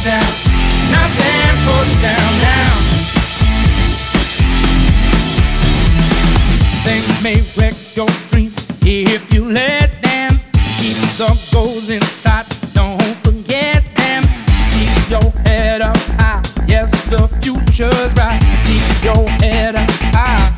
down. Nothing pulls you down, down. Things may wreck your dreams if you let them. Keep the goals inside, don't forget them. Keep your head up high, yes, the future's right. Keep your head up high.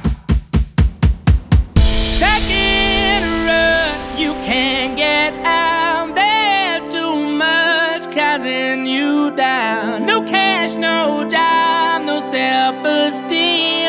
Stuck in a rut, you can't get out. There's too much causing you down. No cash, no job, no self-esteem.